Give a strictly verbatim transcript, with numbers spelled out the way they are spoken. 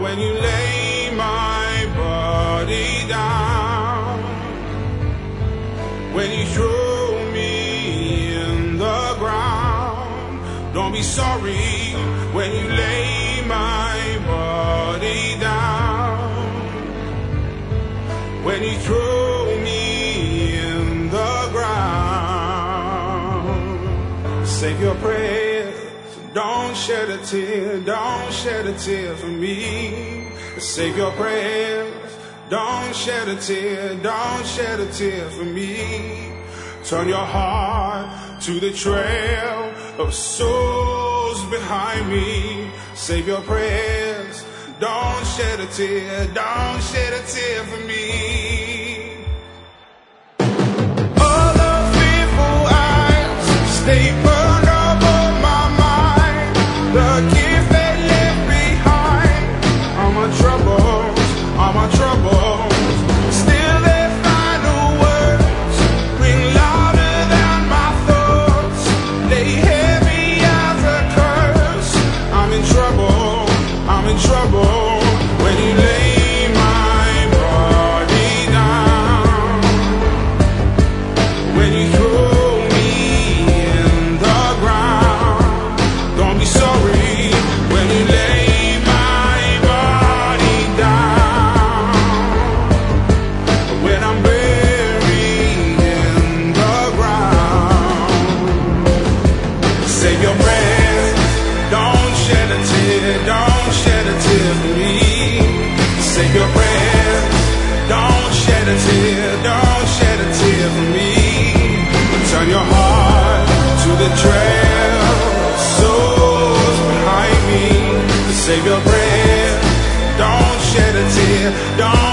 when you lay my body down, when you throw me in the ground. Don't be sorry when you lay my body down, when you throw me in the ground. Save your prayers, don't shed a tear, don't shed a tear for me. Save your prayers, don't shed a tear, don't shed a tear for me. Turn your heart to the trail of souls behind me. Save your prayers, don't shed a tear, don't shed a tear for me. All the fearful eyes stay burned over my mind. The gift they left behind, all my troubles, all my troubles. Still their final words ring louder than my thoughts. Lay heavy as a curse. I'm in trouble, I'm in trouble. When you lay my body down, when you throw me in the ground. Don't be sorry when you lay my body down, when I'm buried in the ground. Save your breath, don't shed a tear, don't shed a tear for me. Save your breath, don't shed a tear, don't shed a tear for me. Turn your heart to the trail of souls behind me. Save your breath, don't shed a tear, don't